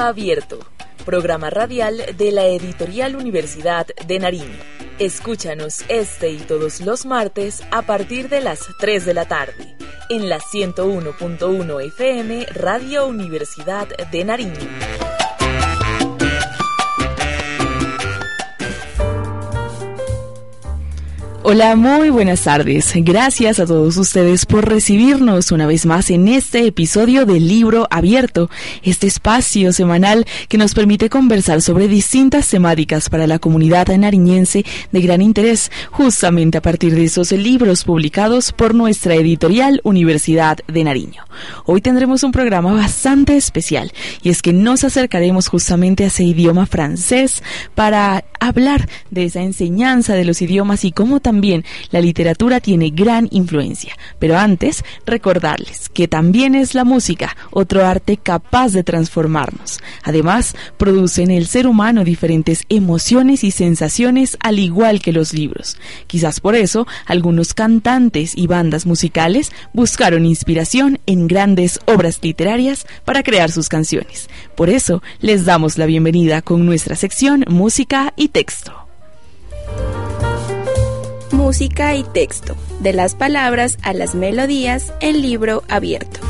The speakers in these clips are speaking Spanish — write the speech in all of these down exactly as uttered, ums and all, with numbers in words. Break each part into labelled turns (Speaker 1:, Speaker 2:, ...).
Speaker 1: Abierto, programa radial de la Editorial Universidad de Nariño. Escúchanos este y todos los martes a partir de las tres de la tarde en la ciento uno punto uno F M Radio Universidad de Nariño. Hola, muy buenas tardes. Gracias a todos ustedes por recibirnos una vez más en este episodio de Libro Abierto, este espacio semanal que nos permite conversar sobre distintas temáticas para la comunidad nariñense de gran interés, justamente a partir de esos libros publicados por nuestra editorial Universidad de Nariño. Hoy tendremos un programa bastante especial y es que nos acercaremos justamente a ese idioma francés para hablar de esa enseñanza de los idiomas y cómo también la literatura tiene gran influencia. Pero antes, recordarles que también es la música, otro arte capaz de transformarnos. Además, produce en el ser humano diferentes emociones y sensaciones al igual que los libros. Quizás por eso, algunos cantantes y bandas musicales buscaron inspiración en grandes obras literarias para crear sus canciones. Por eso, les damos la bienvenida con nuestra sección Música y Texto.
Speaker 2: Música y texto, de las palabras a las melodías en Libro Abierto.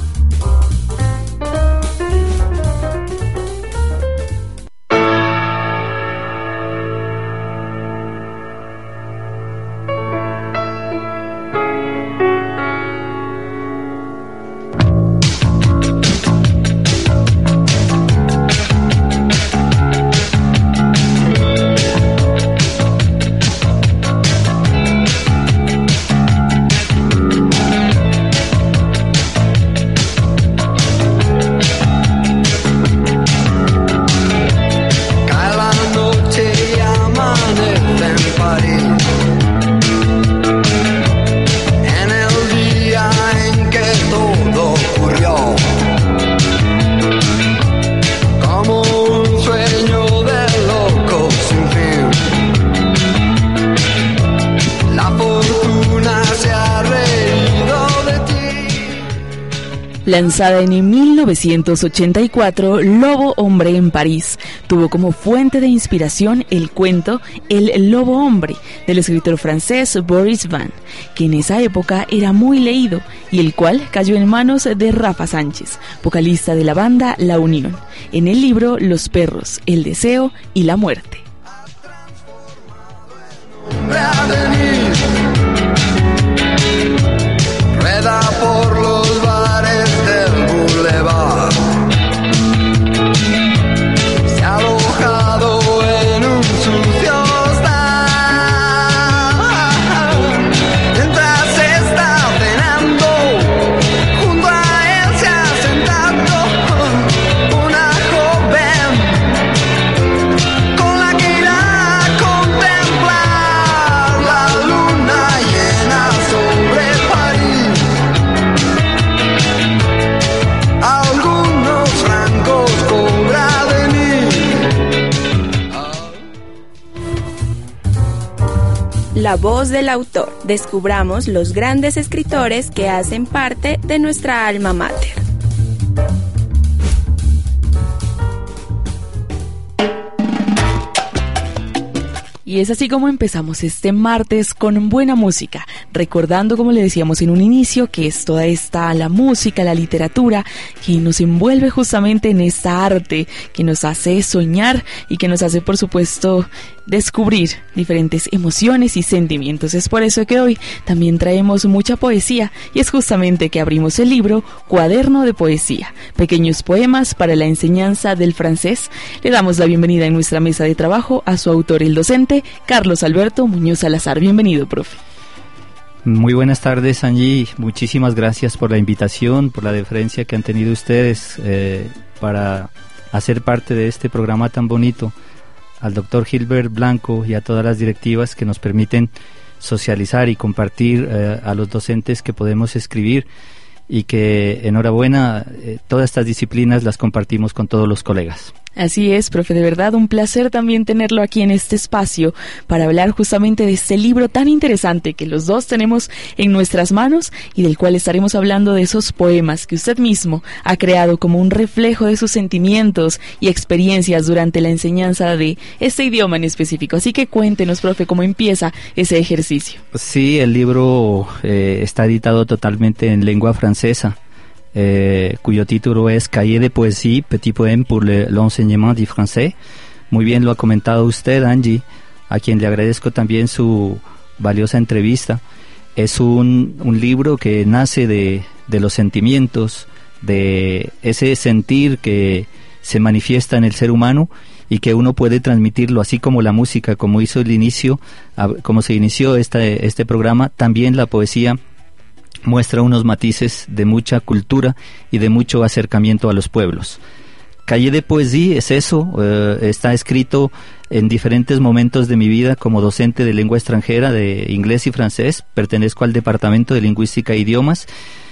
Speaker 1: Lanzada en mil novecientos ochenta y cuatro, Lobo Hombre en París tuvo como fuente de inspiración el cuento El Lobo Hombre del escritor francés Boris Vian, que en esa época era muy leído y el cual cayó en manos de Rafa Sánchez, vocalista de la banda La Unión, en el libro Los perros, el deseo y la muerte.
Speaker 3: Rueda por los bares del boulevard. Se ha alojado en un sucio hostal. Mientras está cenando, junto a él se ha sentado una joven con la que irá a contemplar la luna llena sobre París. Algunos francos cobra de mí.
Speaker 2: La voz del autor. Descubramos los grandes escritores que hacen parte de nuestra alma mater.
Speaker 1: Y es así como empezamos este martes con buena música, recordando, como le decíamos en un inicio, que es toda esta, la música, la literatura, que nos envuelve justamente en esta arte, que nos hace soñar y que nos hace, por supuesto, descubrir diferentes emociones y sentimientos. Es por eso que hoy también traemos mucha poesía y es justamente que abrimos el libro Cuaderno de Poesía, pequeños poemas para la enseñanza del francés. Le damos la bienvenida en nuestra mesa de trabajo a su autor, el docente Carlos Alberto Muñoz Salazar. Bienvenido, profe.
Speaker 4: Muy buenas tardes, Angie. Muchísimas gracias por la invitación, por la deferencia que han tenido ustedes eh, para hacer parte de este programa tan bonito. Al doctor Gilbert Blanco y a todas las directivas que nos permiten socializar y compartir eh, a los docentes que podemos escribir y que, enhorabuena, eh, todas estas disciplinas las compartimos con todos los colegas.
Speaker 1: Así es, profe, de verdad un placer también tenerlo aquí en este espacio para hablar justamente de este libro tan interesante que los dos tenemos en nuestras manos y del cual estaremos hablando de esos poemas que usted mismo ha creado como un reflejo de sus sentimientos y experiencias durante la enseñanza de este idioma en específico. Así que cuéntenos, profe, cómo empieza ese ejercicio.
Speaker 4: Sí, el libro eh, está editado totalmente en lengua francesa. Eh, cuyo título es Cahier de Poésie, Petit Poème pour le, l'enseignement du français. Muy bien lo ha comentado usted, Angie, a quien le agradezco también su valiosa entrevista. Es un, un libro que nace de, de los sentimientos, de ese sentir que se manifiesta en el ser humano y que uno puede transmitirlo, así como la música, como hizo el inicio, como se inició este, este programa, también la poesía muestra unos matices de mucha cultura y de mucho acercamiento a los pueblos. Cahier de Poésie es eso, eh, está escrito en diferentes momentos de mi vida como docente de lengua extranjera, de inglés y francés. Pertenezco al Departamento de Lingüística e Idiomas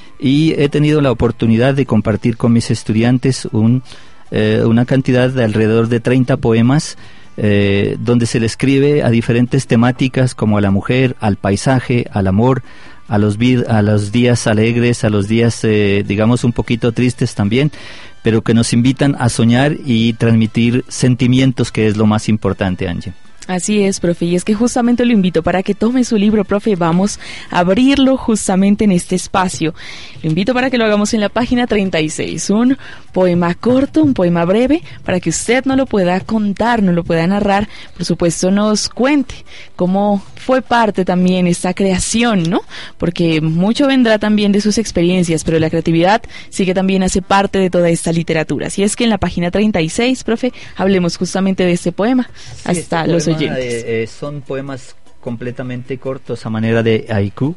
Speaker 4: y he tenido la oportunidad de compartir con mis estudiantes un, eh, una cantidad de alrededor de treinta poemas eh, donde se le escribe a diferentes temáticas como a la mujer, al paisaje, al amor, a los, vid- a los días alegres, a los días, eh, digamos, un poquito tristes también, pero que nos invitan a soñar y transmitir sentimientos, que es lo más importante, Angie.
Speaker 1: Así es, profe, y es que justamente lo invito para que tome su libro, profe, vamos a abrirlo justamente en este espacio. Lo invito para que lo hagamos en la página treinta y seis, un poema corto, un poema breve, para que usted no lo pueda contar, no lo pueda narrar, por supuesto nos cuente cómo fue parte también esta creación, ¿no? Porque mucho vendrá también de sus experiencias, pero la creatividad sí que también hace parte de toda esta literatura. Así es que en la página treinta y seis, profe, hablemos justamente de este poema,
Speaker 4: sí,
Speaker 1: hasta
Speaker 4: este
Speaker 1: los
Speaker 4: poema,
Speaker 1: oyentes.
Speaker 4: Eh, eh, son poemas completamente cortos a manera de haiku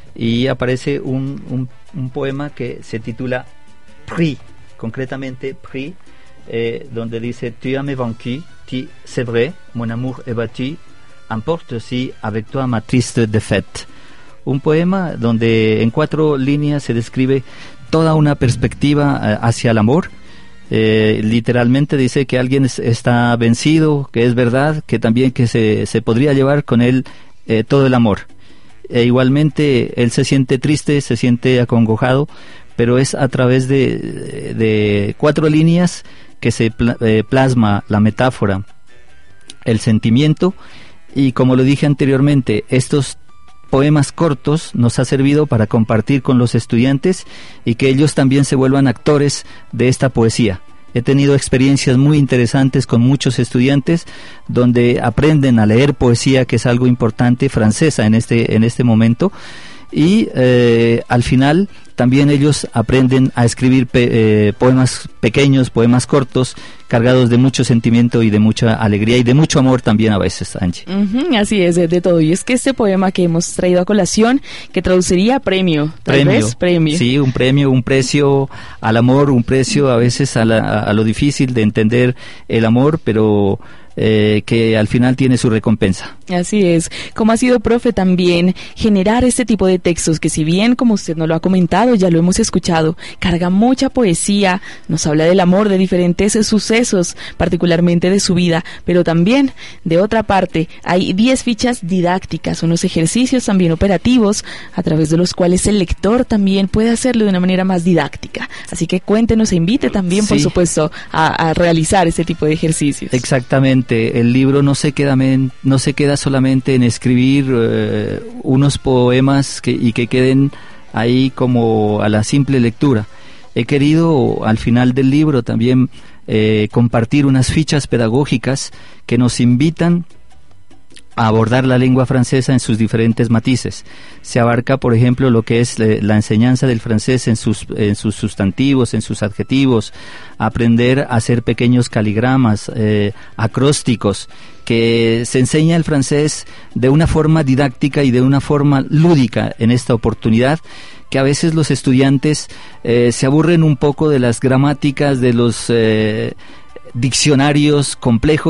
Speaker 4: y aparece un, un, un poema que se titula Prix, concretamente Prix, eh, donde dice: Tu as me vaincu, tu, c'est vrai, mon amour est battu, emporte aussi avec toi ma triste défaite. Un poema donde en cuatro líneas se describe toda una perspectiva eh, hacia el amor. Eh, literalmente dice que alguien es, está vencido, que es verdad, que también que se, se podría llevar con él eh, todo el amor. E igualmente él se siente triste, se siente acongojado, pero es a través de, de cuatro líneas que se pl- eh, plasma la metáfora, el sentimiento, y como lo dije anteriormente, estos poemas cortos nos ha servido para compartir con los estudiantes y que ellos también se vuelvan actores de esta poesía. He tenido experiencias muy interesantes con muchos estudiantes donde aprenden a leer poesía, que es algo importante, francesa en este, en este momento, y eh, al final también ellos aprenden a escribir pe- eh, poemas pequeños, poemas cortos, cargados de mucho sentimiento y de mucha alegría y de mucho amor también a veces, Angie.
Speaker 1: Uh-huh, así es, de, de todo. Y es que este poema que hemos traído a colación, que traduciría premio, tal
Speaker 4: premio,
Speaker 1: vez premio.
Speaker 4: Sí, un premio, un precio al amor, un precio a veces a, la, a lo difícil de entender el amor, pero eh, que al final tiene su recompensa.
Speaker 1: Así es. Como ha sido, profe, también generar este tipo de textos que, si bien, como usted nos lo ha comentado, ya lo hemos escuchado, carga mucha poesía, nos habla del amor, de diferentes sucesos, particularmente de su vida, pero también, de otra parte, hay diez fichas didácticas, unos ejercicios también operativos, a través de los cuales el lector también puede hacerlo de una manera más didáctica. Así que cuéntenos e invite también, sí, por supuesto, a, a realizar este tipo de ejercicios.
Speaker 4: Exactamente. El libro no se queda, men, no se queda solamente en escribir eh, unos poemas que, y que queden ahí como a la simple lectura. He querido al final del libro también eh, compartir unas fichas pedagógicas que nos invitan a abordar la lengua francesa en sus diferentes matices. Se abarca, por ejemplo, lo que es la enseñanza del francés en sus, en sus sustantivos, en sus adjetivos, aprender a hacer pequeños caligramas, eh, acrósticos, que se enseña el francés de una forma didáctica y de una forma lúdica en esta oportunidad, que a veces los estudiantes eh, se aburren un poco de las gramáticas, de los eh, diccionarios complejos,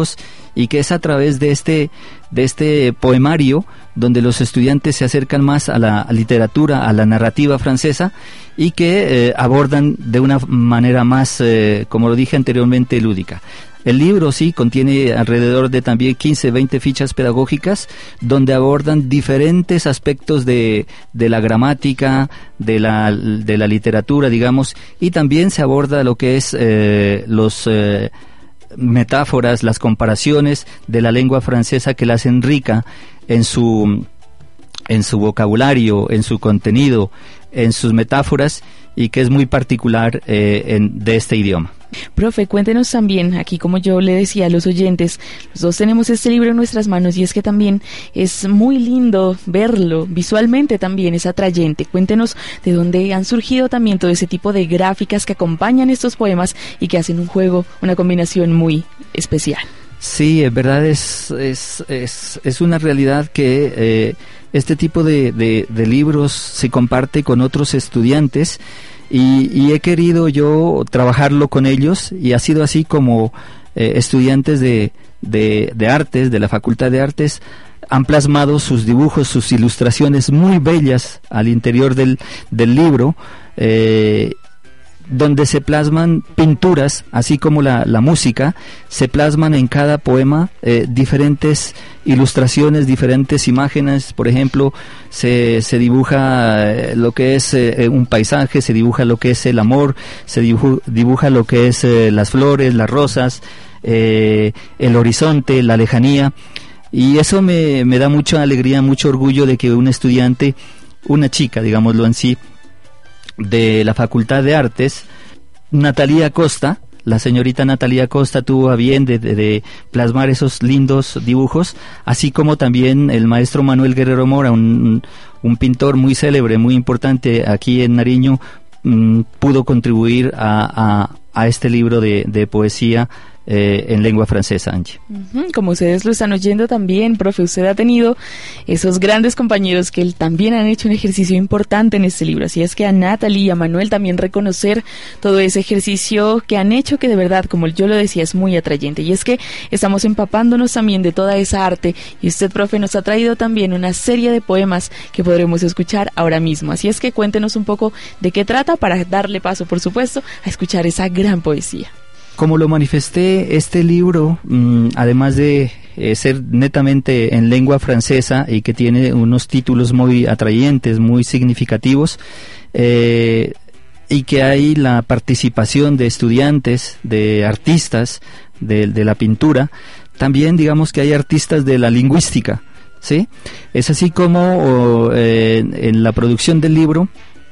Speaker 4: y que es a través de este, de este poemario donde los estudiantes se acercan más a la literatura, a la narrativa francesa, y que eh, abordan de una manera más, eh, como lo dije anteriormente, lúdica. El libro sí contiene alrededor de también quince, veinte fichas pedagógicas donde abordan diferentes aspectos de, de la gramática, de la, de la literatura, digamos, y también se aborda lo que es eh, los eh, metáforas, las comparaciones de la lengua francesa que la hacen rica en su, en su vocabulario, en su contenido, en sus metáforas, y que es muy particular eh, en, de este idioma.
Speaker 1: Profe, cuéntenos también, aquí como yo le decía a los oyentes, los dos tenemos este libro en nuestras manos y es que también es muy lindo verlo, visualmente también es atrayente. Cuéntenos de dónde han surgido también todo ese tipo de gráficas que acompañan estos poemas y que hacen un juego, una combinación muy especial.
Speaker 4: Sí, en verdad es, es, es, es una realidad que eh, este tipo de, de, de libros se comparte con otros estudiantes. Y, y he querido yo trabajarlo con ellos, y ha sido así como eh, estudiantes de, de, de artes, de la Facultad de Artes, han plasmado sus dibujos, sus ilustraciones muy bellas al interior del, del libro, eh, donde se plasman pinturas, así como la, la música, se plasman en cada poema eh, diferentes ilustraciones, diferentes imágenes. Por ejemplo, se, se dibuja eh, lo que es eh, un paisaje, se dibuja lo que es el amor, se dibuja, dibuja lo que es eh, las flores, las rosas, eh, el horizonte, la lejanía, y eso me, me da mucha alegría, mucho orgullo de que un estudiante, una chica, digámoslo en sí, de la Facultad de Artes, Natalia Costa, la señorita Natalia Costa tuvo a bien de, de, de plasmar esos lindos dibujos, así como también el maestro Manuel Guerrero Mora, un, un pintor muy célebre, muy importante aquí en Nariño, mmm, pudo contribuir a, a, a este libro de, de poesía Eh, en lengua francesa, Angie.
Speaker 1: Uh-huh. Como ustedes lo están oyendo también, profe, usted ha tenido esos grandes compañeros que también han hecho un ejercicio importante en este libro, así es que a Natalie y a Manuel también reconocer todo ese ejercicio que han hecho, que de verdad, como yo lo decía, es muy atrayente, y es que estamos empapándonos también de toda esa arte, y usted, profe, nos ha traído también una serie de poemas que podremos escuchar ahora mismo, así es que cuéntenos un poco de qué trata para darle paso, por supuesto, a escuchar esa gran poesía.
Speaker 4: Como lo manifesté, este libro, mmm, además de eh, ser netamente en lengua francesa y que tiene unos títulos muy atrayentes, muy significativos, eh, y que hay la participación de estudiantes, de artistas de, de la pintura, también digamos que hay artistas de la lingüística, ¿sí? Es así como oh, eh, en la producción del libro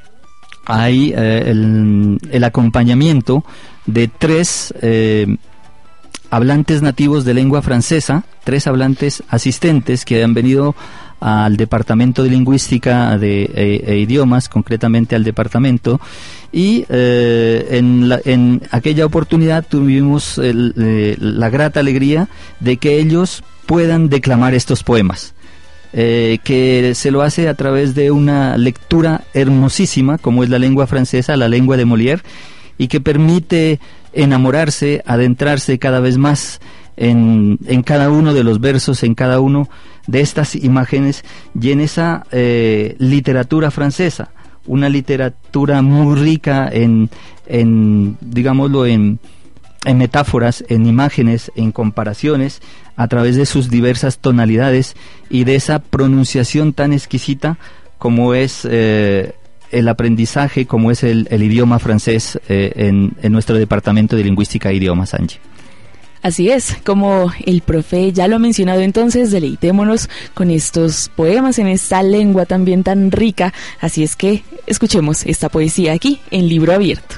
Speaker 4: hay eh, el, el acompañamiento de tres eh, hablantes nativos de lengua francesa, tres hablantes asistentes que han venido al Departamento de Lingüística de, e, e Idiomas, concretamente al departamento, y eh, en, la, en aquella oportunidad tuvimos el, eh, la grata alegría de que ellos puedan declamar estos poemas. Eh, que se lo hace a través de una lectura hermosísima, como es la lengua francesa, la lengua de Molière, y que permite enamorarse, adentrarse cada vez más en, en cada uno de los versos, en cada uno de estas imágenes, y en esa eh, literatura francesa, una literatura muy rica en, en digámoslo, en, en metáforas, en imágenes, en comparaciones, a través de sus diversas tonalidades y de esa pronunciación tan exquisita como es eh, el aprendizaje, como es el, el idioma francés eh, en, en nuestro Departamento de Lingüística e Idiomas, Angie.
Speaker 1: Así es, como el profe ya lo ha mencionado, entonces deleitémonos con estos poemas en esta lengua también tan rica, así es que escuchemos esta poesía aquí en Libro Abierto.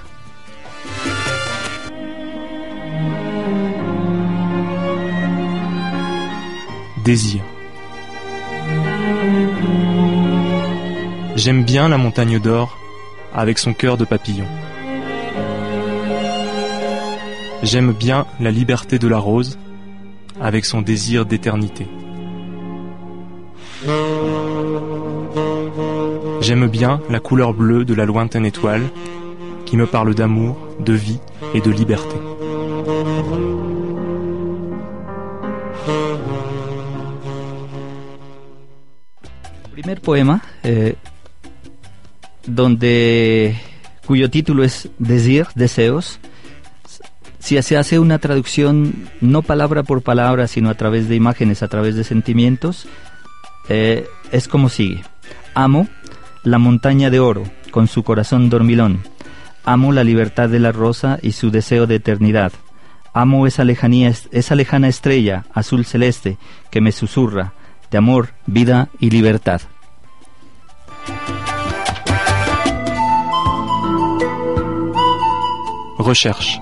Speaker 5: Désir. J'aime bien la montagne d'or avec son cœur de papillon. J'aime bien la liberté de la rose avec son désir d'éternité. J'aime bien la couleur bleue de la lointaine étoile qui me parle d'amour, de vie et de liberté.
Speaker 4: primer poema, eh, donde cuyo título es Désir, deseos, si se hace una traducción no palabra por palabra, sino a través de imágenes, a través de sentimientos, eh, es como sigue. Amo la montaña de oro con su corazón dormilón. Amo la libertad de la rosa y su deseo de eternidad. Amo esa lejanía, esa lejana estrella azul celeste que me susurra de amor, vida y libertad.
Speaker 5: Recherche.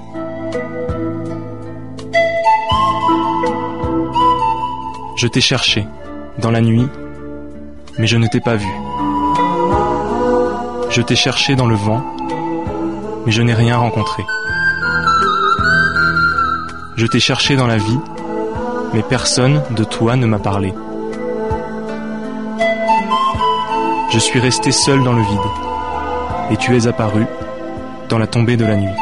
Speaker 5: Je t'ai cherché dans la nuit, mais je ne t'ai pas vu. Je t'ai cherché dans le vent, mais je n'ai rien rencontré. Je t'ai cherché dans la vie, mais personne de toi ne m'a parlé. Je suis resté seul dans le vide, et tu es apparu dans la tombée de la nuit.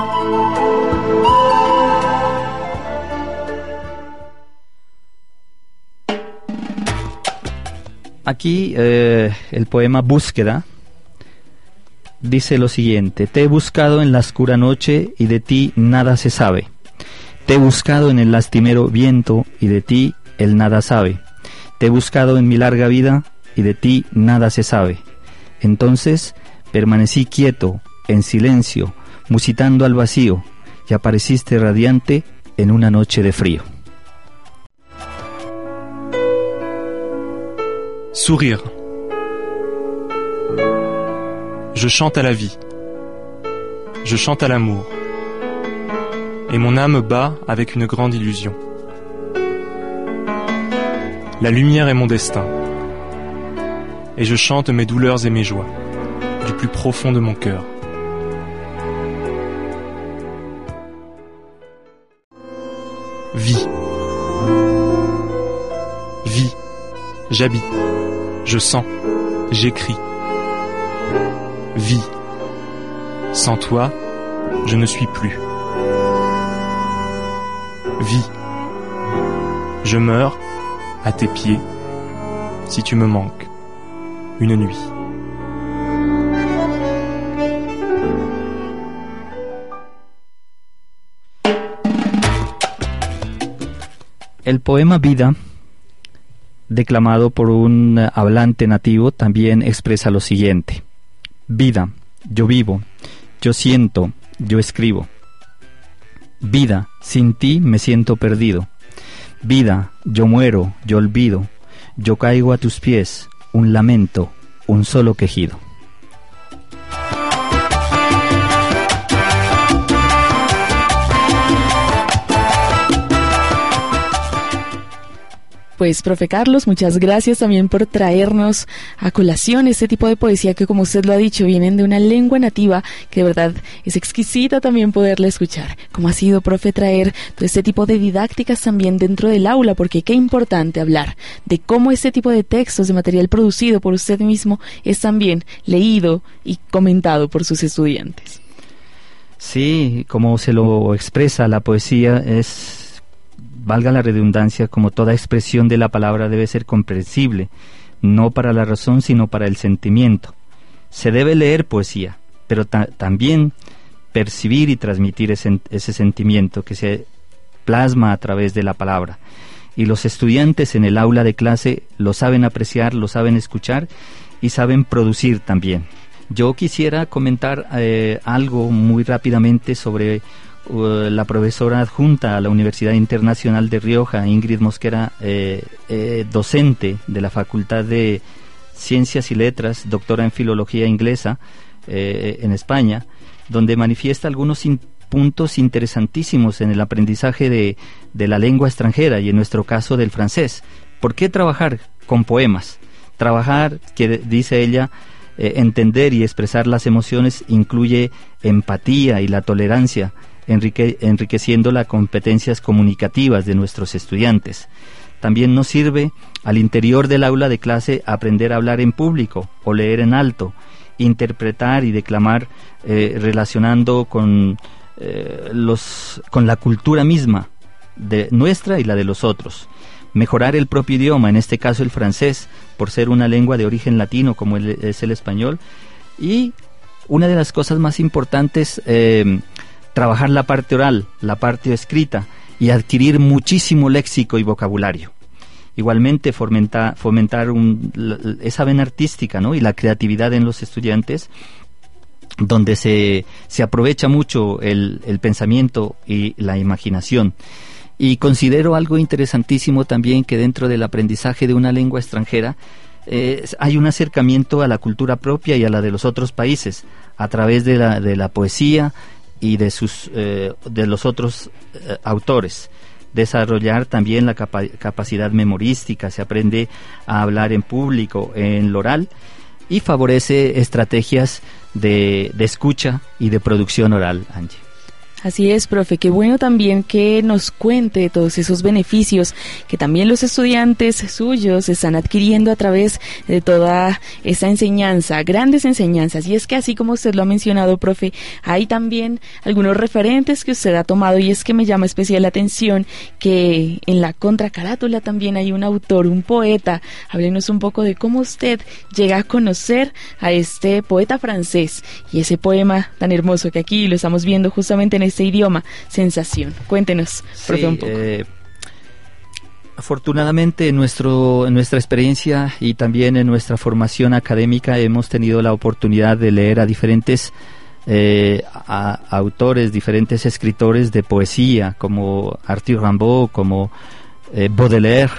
Speaker 4: Aquí eh, el poema Búsqueda dice lo siguiente: te he buscado en la oscura noche y de ti nada se sabe. Te he buscado en el lastimero viento y de ti el nada sabe. Te he buscado en mi larga vida y de ti nada se sabe. Entonces permanecí quieto, en silencio, musitando al vacío, y apareciste radiante en una noche de frío.
Speaker 5: Sourire. Je chante à la vie. Je chante à l'amour. Et mon âme bat avec une grande illusion. La lumière est mon destin. Et je chante mes douleurs et mes joies, du plus profond de mon cœur. Vie. Vie. J'habite. Je sens. J'écris. Vie. Sans toi, je ne suis plus. Vie. Je meurs à tes pieds si tu me manques une nuit.
Speaker 4: El poema Vida, declamado por un hablante nativo, también expresa lo siguiente: vida, yo vivo, yo siento, yo escribo. Vida, sin ti me siento perdido. Vida, yo muero, yo olvido, yo caigo a tus pies, un lamento, un solo quejido.
Speaker 1: Pues, profe Carlos, muchas gracias también por traernos a colación este tipo de poesía que, como usted lo ha dicho, vienen de una lengua nativa que de verdad es exquisita también poderla escuchar. ¿Cómo ha sido, profe, traer todo este tipo de didácticas también dentro del aula? Porque qué importante hablar de cómo este tipo de textos, de material producido por usted mismo, es también leído y comentado por sus estudiantes.
Speaker 4: Sí, como se lo expresa la poesía, es... valga la redundancia, como toda expresión de la palabra debe ser comprensible, no para la razón sino para el sentimiento. Se debe leer poesía, pero ta- también percibir y transmitir ese, ese sentimiento que se plasma a través de la palabra. Y los estudiantes en el aula de clase lo saben apreciar, lo saben escuchar y saben producir también. Yo quisiera comentar eh, algo muy rápidamente sobre la profesora adjunta a la Universidad Internacional de Rioja, Ingrid Mosquera, eh, eh, docente de la Facultad de Ciencias y Letras, doctora en Filología Inglesa eh, en España, donde manifiesta algunos in- puntos interesantísimos en el aprendizaje de, de la lengua extranjera y en nuestro caso del francés. ¿Por qué trabajar con poemas? Trabajar, que dice ella, eh, entender y expresar las emociones incluye empatía y la tolerancia, Enrique, enriqueciendo las competencias comunicativas de nuestros estudiantes. También nos sirve al interior del aula de clase aprender a hablar en público o leer en alto, interpretar y declamar eh, relacionando con, eh, los, con la cultura misma de nuestra y la de los otros. mejorar el propio idioma, en este caso el francés, por ser una lengua de origen latino como el, es el español, y una de las cosas más importantes, eh, trabajar la parte oral, la parte escrita, y adquirir muchísimo léxico y vocabulario. Igualmente fomenta, fomentar un, esa vena artística, ¿no?, y la creatividad en los estudiantes, donde se, se aprovecha mucho el, el pensamiento y la imaginación. Y considero algo interesantísimo también que dentro del aprendizaje de una lengua extranjera eh, hay un acercamiento a la cultura propia y a la de los otros países a través de la, de la poesía y de, sus, eh, de los otros eh, autores. Desarrollar también la capa- capacidad memorística, se aprende a hablar en público, en lo oral, y favorece estrategias de, de escucha y de producción oral, Angie.
Speaker 1: Así es, profe, qué bueno también que nos cuente todos esos beneficios que también los estudiantes suyos están adquiriendo a través de toda esa enseñanza, grandes enseñanzas. Y es que así como usted lo ha mencionado, profe, hay también algunos referentes que usted ha tomado, y es que me llama especial la atención que en la contracarátula también hay un autor, un poeta. Háblenos un poco de cómo usted llega a conocer a este poeta francés y ese poema tan hermoso que aquí lo estamos viendo justamente en este idioma, Sensación. Cuéntenos, profe,
Speaker 4: sí,
Speaker 1: un poco.
Speaker 4: Eh, afortunadamente en, nuestro, en nuestra experiencia y también en nuestra formación académica hemos tenido la oportunidad de leer a diferentes eh, a, a autores, diferentes escritores de poesía, como Arthur Rimbaud, como eh, Baudelaire,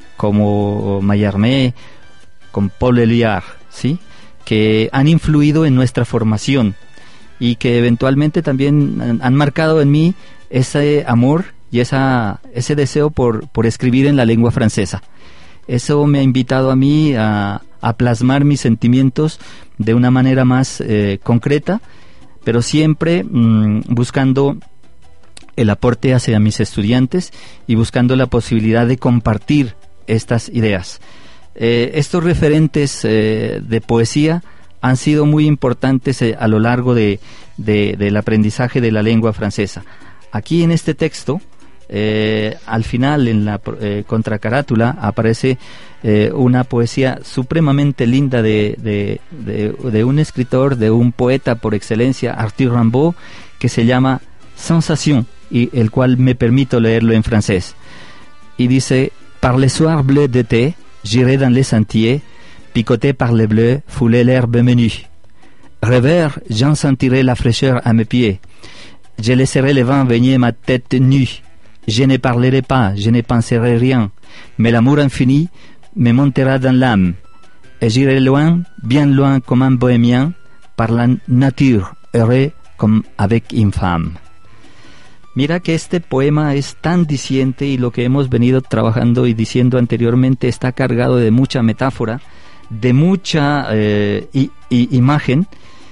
Speaker 4: como Mallarmé, como Paul Éluard, ¿sí?, que han influido en nuestra formación y que eventualmente también han, han marcado en mí ese amor y esa, ese deseo por, por escribir en la lengua francesa. Eso me ha invitado a mí a, a plasmar mis sentimientos de una manera más eh, concreta, pero siempre mmm, buscando el aporte hacia mis estudiantes y buscando la posibilidad de compartir estas ideas. Eh, estos referentes eh, de poesía han sido muy importantes eh, a lo largo de, de, del aprendizaje de la lengua francesa. Aquí en este texto, eh, al final, en la eh, contracarátula, aparece eh, una poesía supremamente linda de, de, de, de un escritor, de un poeta por excelencia, Arthur Rimbaud, que se llama Sensation, y el cual me permito leerlo en francés. Y dice: Par les soirs bleus d'été, j'irai dans les sentiers, picoté par les bleus, foulé l'herbe menue. Rêveur, j'en sentirai la fraîcheur à mes pieds. Je laisserai le vent baigner ma tête nue. Je ne parlerai pas, je ne penserai rien. Mais l'amour infini me montera dans l'âme. Et j'irai loin, bien loin comme un bohémien, par la nature, heureux comme avec une femme. Mira que este poema es tan diciente, y lo que hemos venido trabajando y diciendo anteriormente está cargado de mucha metáfora, de mucha eh, i, i, imagen,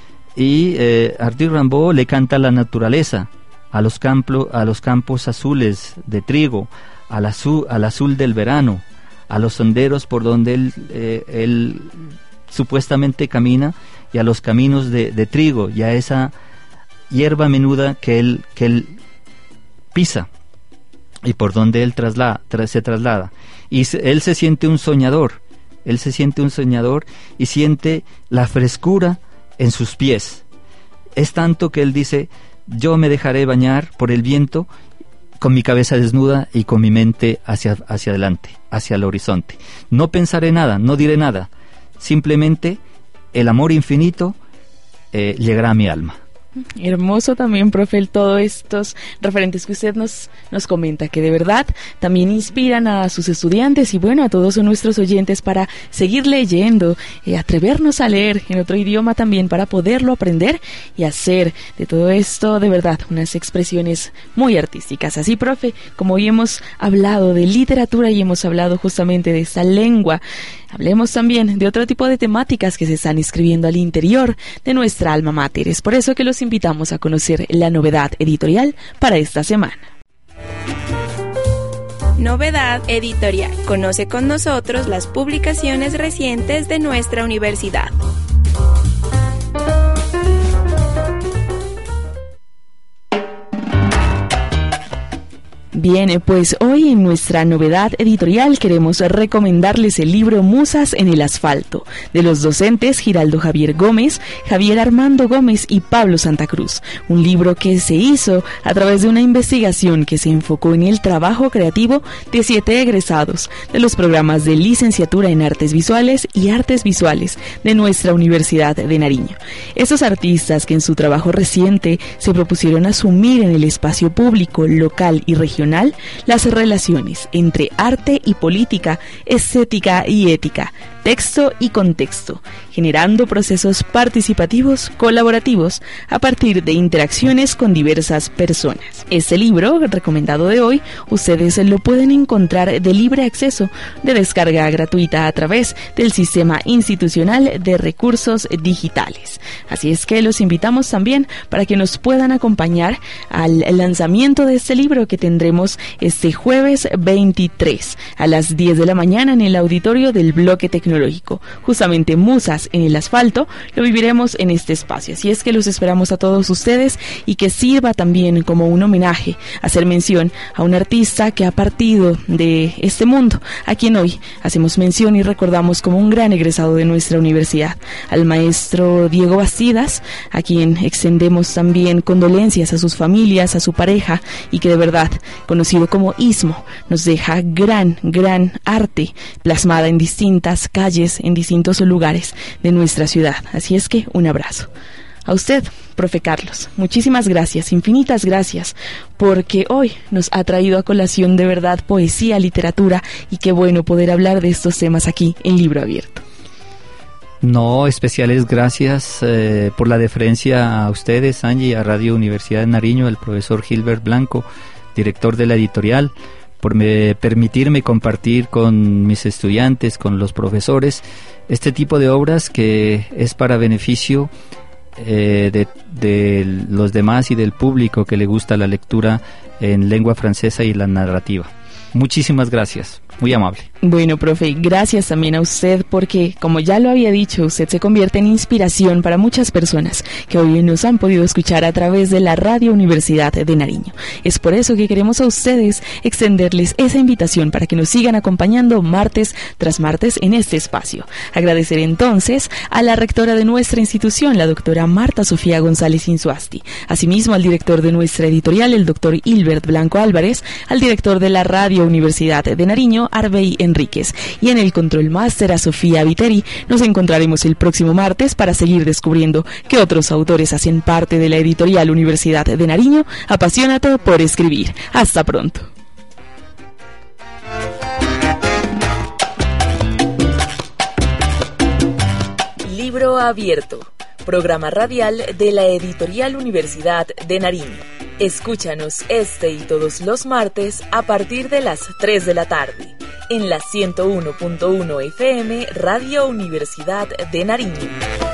Speaker 4: y eh, Arthur Rimbaud le canta a la naturaleza, a los, campo, a los campos azules de trigo, al azul, al azul del verano, a los senderos por donde él, eh, él supuestamente camina, y a los caminos de, de trigo, y a esa hierba menuda que él, que él pisa, y por donde él traslada, tra, se traslada. Y se, él se siente un soñador, él se siente un soñador y siente la frescura en sus pies. Es tanto que él dice: yo me dejaré bañar por el viento con mi cabeza desnuda y con mi mente hacia, hacia adelante, hacia el horizonte. No pensaré nada, no diré nada, simplemente el amor infinito eh, llegará a mi alma.
Speaker 1: Hermoso también, profe, el, todos estos referentes que usted nos, nos comenta, que de verdad también inspiran a sus estudiantes y bueno, a todos nuestros oyentes para seguir leyendo, eh, atrevernos a leer en otro idioma también para poderlo aprender y hacer de todo esto de verdad unas expresiones muy artísticas. Así, profe, como hoy hemos hablado de literatura y hemos hablado justamente de esa lengua, hablemos también de otro tipo de temáticas que se están escribiendo al interior de nuestra alma mater. Es por eso que los invitamos a conocer la novedad editorial para esta semana.
Speaker 2: Novedad editorial. Conoce con nosotros las publicaciones recientes de nuestra universidad.
Speaker 1: Bien, pues hoy en nuestra novedad editorial queremos recomendarles el libro Musas en el asfalto, de los docentes Giraldo Javier Gómez, Javier Armando Gómez y Pablo Santa Cruz. Un libro que se hizo a través de una investigación que se enfocó en el trabajo creativo de siete egresados de los programas de licenciatura en Artes Visuales y Artes Visuales de nuestra Universidad de Nariño. Estos artistas que en su trabajo reciente se propusieron asumir en el espacio público, local y regional las relaciones entre arte y política, estética y ética, texto y contexto, generando procesos participativos colaborativos a partir de interacciones con diversas personas. Este libro, recomendado de hoy, ustedes lo pueden encontrar de libre acceso, de descarga gratuita a través del Sistema Institucional de Recursos Digitales. Así es que los invitamos también para que nos puedan acompañar al lanzamiento de este libro que tendremos este jueves veintitrés a las diez de la mañana en el auditorio del Bloque Tecnológico. Justamente Musas en el asfalto lo viviremos en este espacio. Así es que los esperamos a todos ustedes y que sirva también como un homenaje, hacer mención a un artista que ha partido de este mundo, a quien hoy hacemos mención y recordamos como un gran egresado de nuestra universidad, al maestro Diego Bastidas, a quien extendemos también condolencias a sus familias, a su pareja, y que de verdad, conocido como Istmo, nos deja gran, gran arte plasmada en distintas calles, en distintos lugares de nuestra ciudad. Así es que un abrazo. A usted, profe Carlos, muchísimas gracias, infinitas gracias, porque hoy nos ha traído a colación de verdad poesía, literatura, y qué bueno poder hablar de estos temas aquí en Libro Abierto.
Speaker 4: No, especiales gracias eh, por la deferencia a ustedes, Angie, a Radio Universidad de Nariño, al profesor Gilbert Blanco, director de la editorial, por me, permitirme compartir con mis estudiantes, con los profesores, este tipo de obras que es para beneficio eh, de, de los demás y del público que le gusta la lectura en lengua francesa y la narrativa. Muchísimas gracias. Muy amable.
Speaker 1: Bueno, profe, gracias también a usted porque, como ya lo había dicho, usted se convierte en inspiración para muchas personas que hoy nos han podido escuchar a través de la Radio Universidad de Nariño. Es por eso que queremos a ustedes extenderles esa invitación para que nos sigan acompañando martes tras martes en este espacio. Agradecer entonces a la rectora de nuestra institución, la doctora Marta Sofía González Insuasti, asimismo al director de nuestra editorial, el doctor Hilbert Blanco Álvarez, al director de la Radio Universidad de Nariño, Arbey Enríquez, y en el Control Máster a Sofía Viteri. Nos encontraremos el próximo martes para seguir descubriendo qué otros autores hacen parte de la editorial Universidad de Nariño. Apasionate por escribir. Hasta pronto.
Speaker 6: Libro Abierto, programa radial de la editorial Universidad de Nariño. Escúchanos este y todos los martes a partir de las tres de la tarde en la ciento uno punto uno F M Radio Universidad de Nariño.